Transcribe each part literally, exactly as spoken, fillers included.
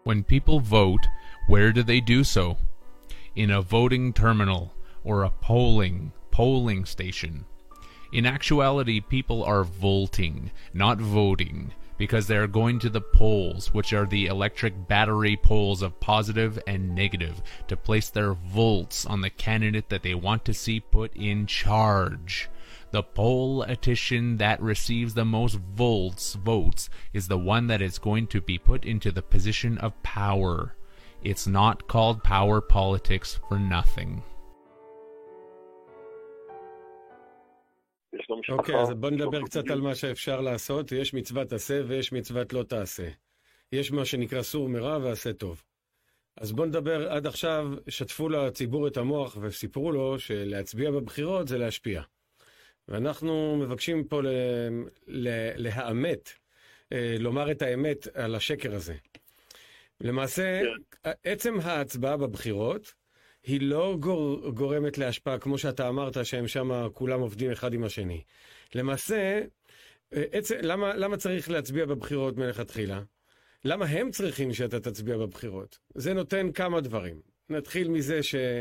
When people vote, where do they do so? In a voting terminal or a polling, polling station. In actuality, people are voting, not voting, because they are going to the polls, which are the electric battery poles of positive and negative, to place their votes on the candidate that they want to see put in charge. The politician that receives the most votes, votes is the one that is going to be put into the position of power. It's not called power politics for nothing. אוקיי, אז בוא נדבר קצת על מה שאפשר לעשות. יש מצוות עשה ויש מצוות לא תעשה. יש מה שנקרא סור מרע ועשה טוב. אז בוא נדבר עד עכשיו, שתפו לציבור את המוח וסיפרו לו שלהצביע בבחירות זה להשפיע. ואנחנו מבקשים פה ל... ל... להאמת, לומר את האמת על השקר הזה. למעשה, עצם ההצבעה בבחירות היא לא גור... גורמת להשפעה, כמו שאתה אמרת, שהם שם כולם עובדים אחד עם השני. למעשה, עצם... למה, למה צריך להצביע בבחירות מלכתחילה? למה הם צריכים שאתה תצביע בבחירות? זה נותן כמה דברים. נתחיל מזה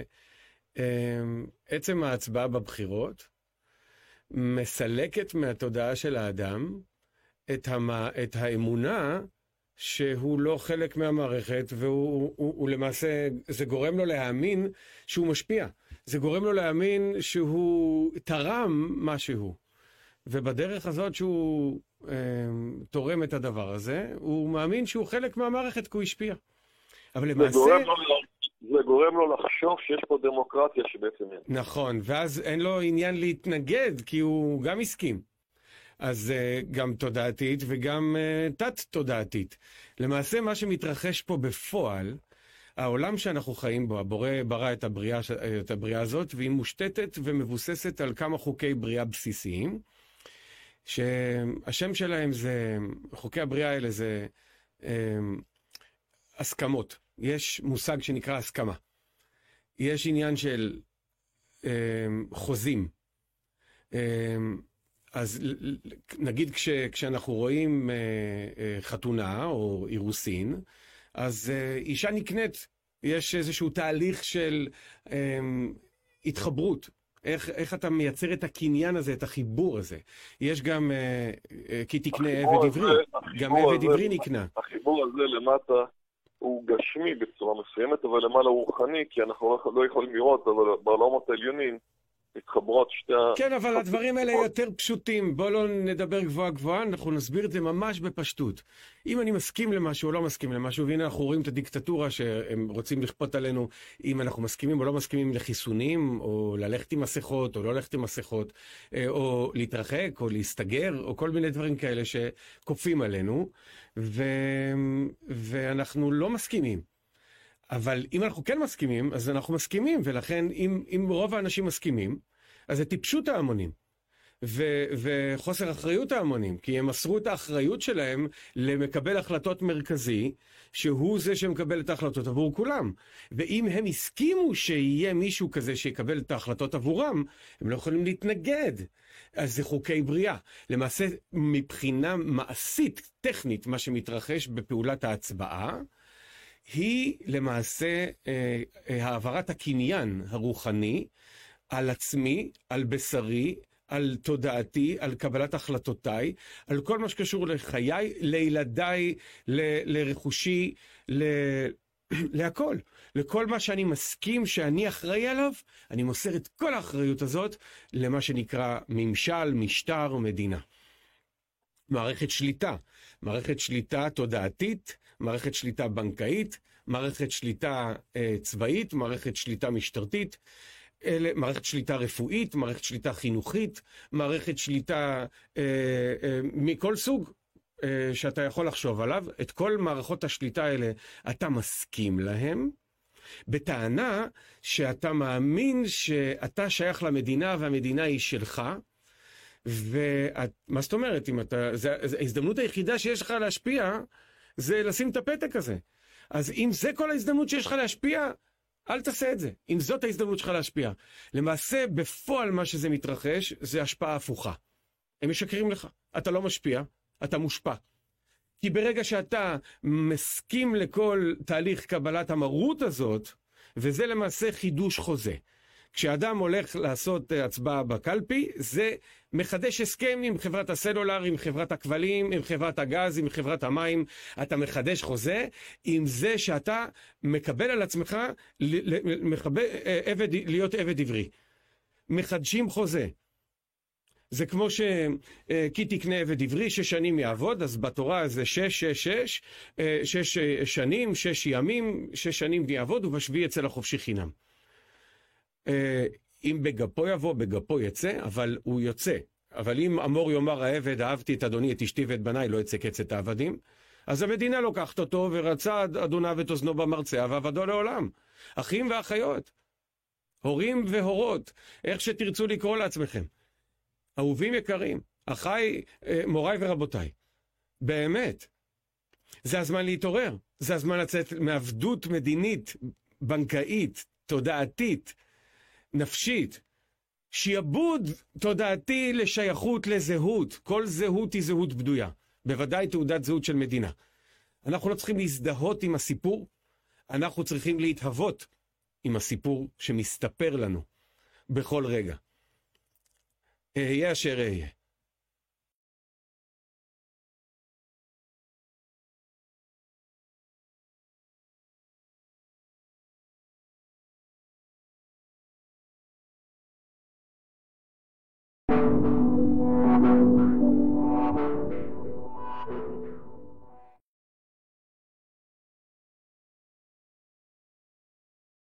שעצם ההצבעה בבחירות מסלקת מהתודעה של האדם את, המה... את האמונה שהוא לא חלק מהמערכת, והוא הוא, הוא למעשה, זה גורם לו להאמין שהוא משפיע. זה גורם לו להאמין שהוא תרם משהו. ובדרך הזאת שהוא אה, תורם את הדבר הזה, הוא מאמין שהוא חלק מהמערכת כי הוא השפיע. אבל למעשה... זה גורם לו, זה גורם לו לחשוב שיש פה דמוקרטיה שבעצם אין. נכון, ואז אין לו עניין להתנגד, כי הוא גם הסכים. אז uh, גם תודעתית וגם uh, תת-תודעתית. למעשה מה שמתרחש פה בפועל, העולם שאנחנו חיים בו, הבורא ברא את הבריאה, את הבריאה הזאת, והיא מושתתת ומבוססת על כמה חוקי בריאה בסיסיים, שהשם שלהם זה, חוקי הבריאה האלה זה um, הסכמות. יש מושג שנקרא הסכמה. יש עניין של um, חוזים. Um, אז נגיד כש, כשאנחנו רואים אה, אה, חתונה או אירוסין, אז אה, אישה נקנית, יש איזשהו תהליך של אה, התחברות. איך, איך אתה מייצר את הקניין הזה, את החיבור הזה. יש גם, אה, אה, כי תקנה עבד עברי, גם עבד עברי נקנה. החיבור הזה למטה הוא גשמי בצורה מסוימת, אבל למעלה הוא רוחני, כי אנחנו לא יכולים לראות, אבל בעולמות העליונים, מתחברות שתי... כן, אבל הדברים האלה יותר פשוטים. בוא לא נדבר גבוהה גבוהה, אנחנו נסביר את זה ממש בפשטות. אם אני מסכים למשהו או לא מסכים למשהו, והנה אנחנו רואים את הדיקטטורה שהם רוצים לכפות עלינו, אם אנחנו מסכימים או לא מסכימים לחיסונים, או ללכת עם מסכות, או לא ללכת עם מסכות, או להתרחק, או להסתגר, או כל מיני דברים כאלה שקופים עלינו, ו... ואנחנו לא מסכימים. אבל אם אנחנו כן מסכימים, אז אנחנו מסכימים, ולכן אם, אם רוב האנשים מסכימים, אז זה טיפשות ההמונים, ו, וחוסר אחריות ההמונים, כי הם מסרו את האחריות שלהם למקבל החלטות מרכזי, שהוא זה שמקבל את ההחלטות עבור כולם. ואם הם הסכימו שיהיה מישהו כזה שיקבל את ההחלטות עבורם, הם לא יכולים להתנגד. אז זה חוקי בריאה. למעשה, מבחינה מעשית, טכנית, מה שמתרחש בפעולת ההצבעה, היא למעשה אה, אה, העברת הקניין הרוחני על עצמי, על בשרי, על תודעתי, על קבלת החלטותיי, על כל מה שקשור לחיי, לילדיי, ל, לרכושי, ל, להכל. לכל מה שאני מסכים שאני אחראי עליו, אני מוסר את כל האחריות הזאת למה שנקרא ממשל, משטר, מדינה. מערכת שליטה. מערכת שליטה תודעתית, מערכת שליטה בנקאית, מערכת שליטה אה, צבאית, מערכת שליטה משטרתית, אלה, מערכת שליטה רפואית, מערכת שליטה חינוכית, מערכת שליטה אה, אה, מכל סוג אה, שאתה יכול לחשוב עליו. את כל מערכות השליטה האלה אתה מסכים להם, בטענה שאתה מאמין שאתה שייך למדינה והמדינה היא שלך, ומה זאת אומרת? אם אתה, זה, זה, ההזדמנות היחידה שיש לך להשפיע זה לשים את הפתק הזה. אז אם זה כל ההזדמנות שיש לך להשפיע, אל תעשה את זה. אם זאת ההזדמנות שלך להשפיע. למעשה, בפועל מה שזה מתרחש, זה השפעה הפוכה. הם משקרים לך. אתה לא משפיע, אתה מושפע. כי ברגע שאתה מסכים לכל תהליך קבלת המרות הזאת, וזה למעשה חידוש חוזה. כשאדם הולך לעשות הצבעה בקלפי, זה מחדש הסכם עם חברת הסלולר, עם חברת הכבלים, עם חברת הגז, עם חברת המים. אתה מחדש חוזה עם זה שאתה מקבל על עצמך מחבר, עבד, להיות עבד עברי. מחדשים חוזה. זה כמו שכי תקנה עבד עברי, שש שנים יעבוד, אז בתורה זה שש, שש, שש, שש שנים, שש ימים, שש שנים יעבוד, ובשביעי יצא לחופשי חינם. אם בגפו יבוא, בגפו יצא, אבל הוא יוצא. אבל אם אמור יאמר העבד, אהבתי את אדוני, את אשתי ואת בניי, לא יצא קצת העבדים, אז המדינה לוקחת אותו, ורצה אדוניו ואת אוזנו במרצע, ועבדו לעולם. אחים ואחיות, הורים והורות, איך שתרצו לקרוא לעצמכם. אהובים יקרים, אחיי, מוריי ורבותיי, באמת, זה הזמן להתעורר, זה הזמן לצאת מעבדות מדינית, בנקאית, תודעתית, נפשית, שיעבוד תודעתי לשייכות לזהות, כל זהות היא זהות בדויה, בוודאי תעודת זהות של מדינה. אנחנו לא צריכים להזדהות עם הסיפור, אנחנו צריכים להתהוות עם הסיפור שמסתפר לנו בכל רגע. אהיה אשר אהיה.